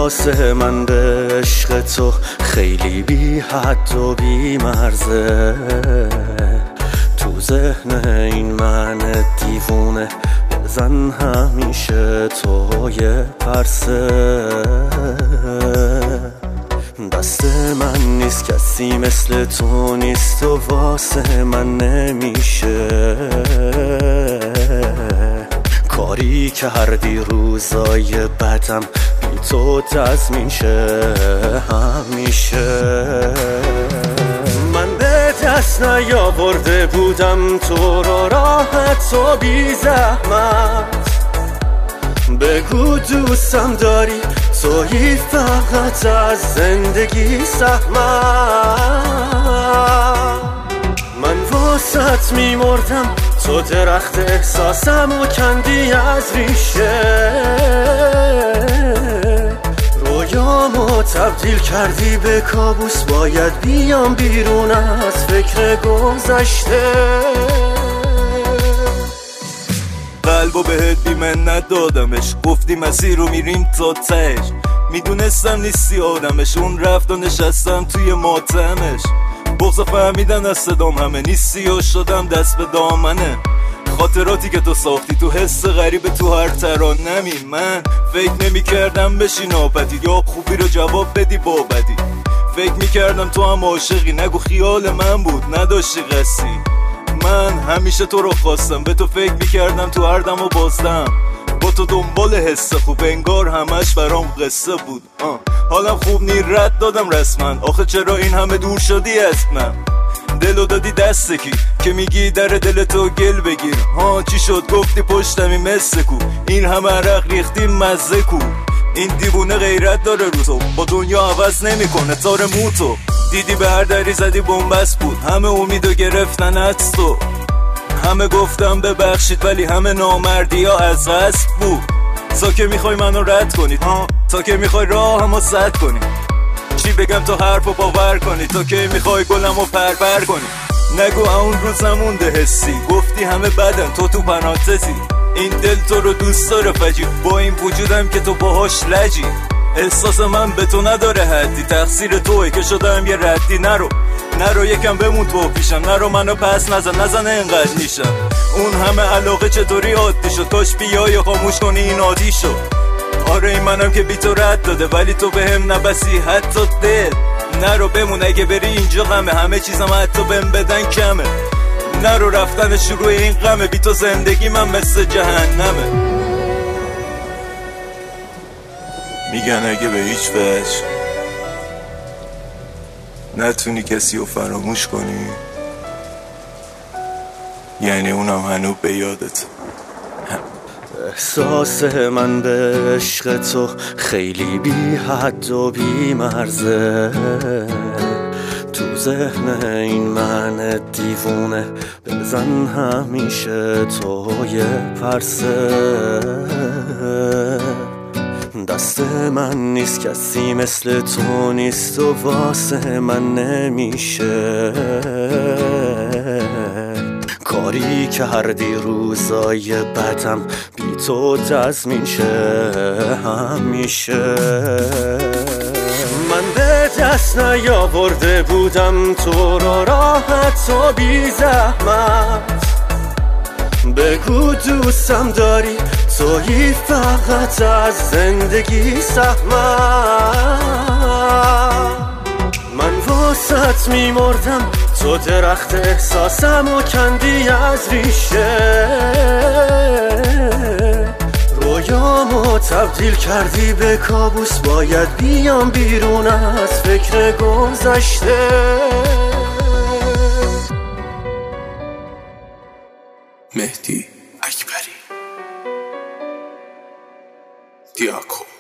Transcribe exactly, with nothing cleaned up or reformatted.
احساس من به عشق تو خیلی بی حد و بی مرزه، تو ذهن این من دیوونه بزن همیشه تو یه پرسه. دست من نیست کسی مثل تو نیست و واسه من نمیشه، کاری کردی روزای بدم بی تو تضمین شه همیشه. من به دست نیاورده بودم تو رو راحت و بی زحمت، بگو دوستم داری تویی فقط از زندگی سهمت. من واسط میمردم تو درخت احساسم و کندی از ریشه، رویامو تبدیل کردی به کابوس، باید بیام بیرون از فکر گذشته. قلبو بهت بی منت دادمش، گفتی مسیر رو میریم تا تهش، میدونستم نیستی آدمش، اون رفت و نشستم توی ماتمش. بغض فهمیدن از صدام همه نیستی و شدم دست به دامنه. خاطراتی که تو ساختی تو حس غریب تو هر ترانمی، من فکر نمی کردم بشی ناپدید یا خوبی رو جواب بدی با بدی. فکر می کردم تو هم عاشقی، نگو خیال من بود نداشتی قصی. من همیشه تو رو خواستم، به تو فکر می کردم تو هر دم و بازدم، با تو دنبال حس خوب انگار همش برام قصه بود. آه. حالم خوب نی رد دادم رسما، آخه چرا این همه دور شدی از من؟ دلو دادی دست کی که میگی در دل تو گل بگیر. ها چی شد گفتی پشتمی مثل کو، این همه عرق ریختی مزه کو. این دیوونه غیرت داره رو تو، با دنیا عوض نمیکنه تار موتو. دیدی به هر دری زدی بنبست بود، همه امیدو گرفتن از تو. همه گفتم ببخشید ولی همه نامردی ها از قصد بود. تا که میخوای منو رد کنید، ها تا که میخوای راه همو سد کنی. چی بگم تو حرفو باور کنی، تا که میخوای گلمو پرپر کنی. نگو اون روز نمونده حسی، گفتی همه بدن تو تو پرانتزی. این دل تو رو دوست داره فجی، با این وجودم که تو باهاش لجی. احساس من به تو نداره حدی، تقصیر توه که شدم یه ردی. نرو نرو یکم بمون تو پیشم، نرو منو پس نزن نزن انقدر نیشم. اون همه علاقه چطوری عادی شد، کاش بیای خاموش کنی این عادی شد. آره این منم که بی تو رد داده، ولی تو بهم نبسی حتی دل. نرو بمون اگه بری اینجا غمه، همه چیزم حتی بهم بدن کمه. نرو رفتن شروع این غمه، بی تو زندگی من مثل جهنمه. میگن اگه به هیچ وجه نتونی کسی رو فراموش کنی، یعنی اونم هنوز به یادت. احساس من به عشق تو خیلی بی حد و بی مرزه، تو ذهن این من دیوونه بزن همیشه تو یه پرسه. دست من نیست کسی مثل تو نیست و واسه من نمیشه، کاری کردی روزای بدم بی تو تضمین شه همیشه. من به دست نیاورده بودم تو رو راحت و بی زحمت، بگو دوستم داری تویی فقط از زندگی سهمت. من واسط میمردم تو درخت احساسم و کندی از ریشه، رویامو تبدیل کردی به کابوس، باید بیام بیرون از فکر گذشته. مهدی اکبری دیاکو.